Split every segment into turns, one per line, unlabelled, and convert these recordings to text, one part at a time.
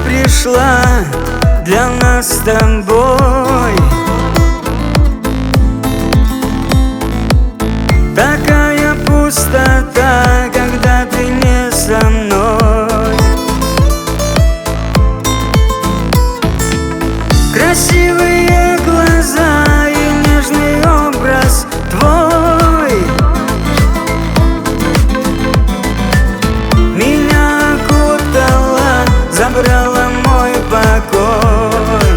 пришла для нас с тобой. Такая пустота, когда ты не со мной. Красивые глаза и нежный образ твой меня окутала, забрала мой покой.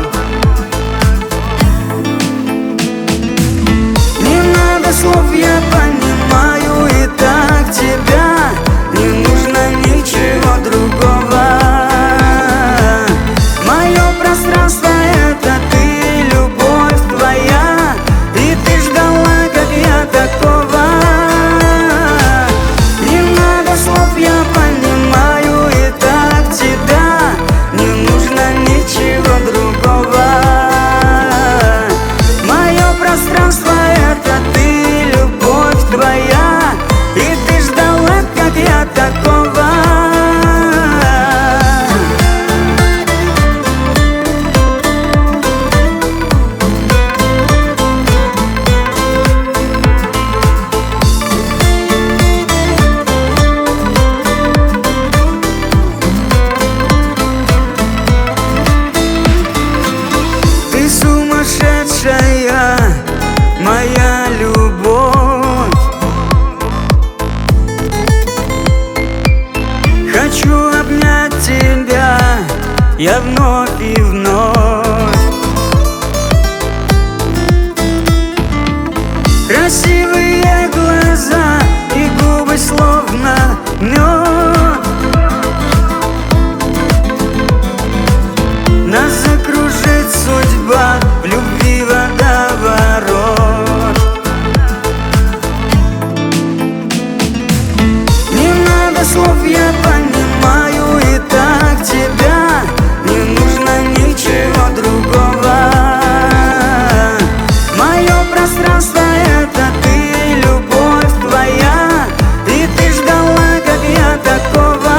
Не надо слов, я понимаю и так тебя. Не нужно ничего другого. Мое пространство — это ты, любовь твоя. И ты ждала, как я, такого. Не надо слов, я понимаю и так тебя. Не нужно ничего другого. Мое пространство — это ты, любовь твоя. И ты ждала, как я, такого. Ты сумасшедшая, моя любовь. Хочу обнять тебя я вновь и вновь. Красивые глаза и губы словно мед. Нас закружит судьба, в любви водоворот. Не надо слов, я понимаю и так тебя. Не нужно ничего другого. Мое пространство — это ты, любовь твоя. И ты ждала, как я, такого.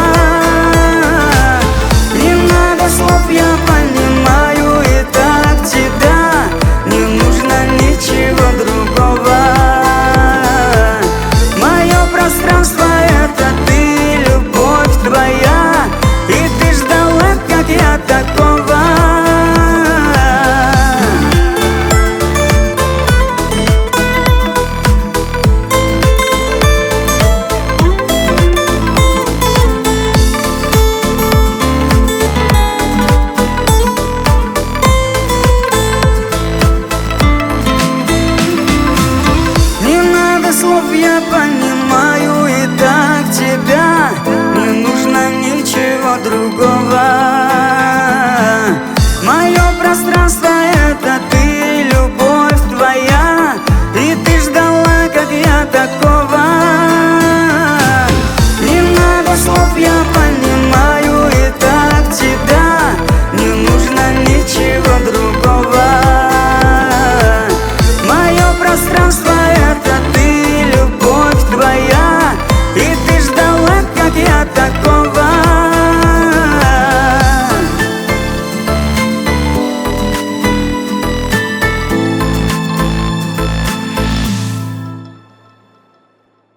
Не надо слов, я понимаю и так тебя. Не нужно ничего другого. Мое пространство — это ты, любовь твоя. И ты ждала, как я, такого. Не надо слов, я понимаю и так тебя. Не нужно ничего другого. Мое пространство — это ты, любовь твоя. И ты ждала, как я, такого.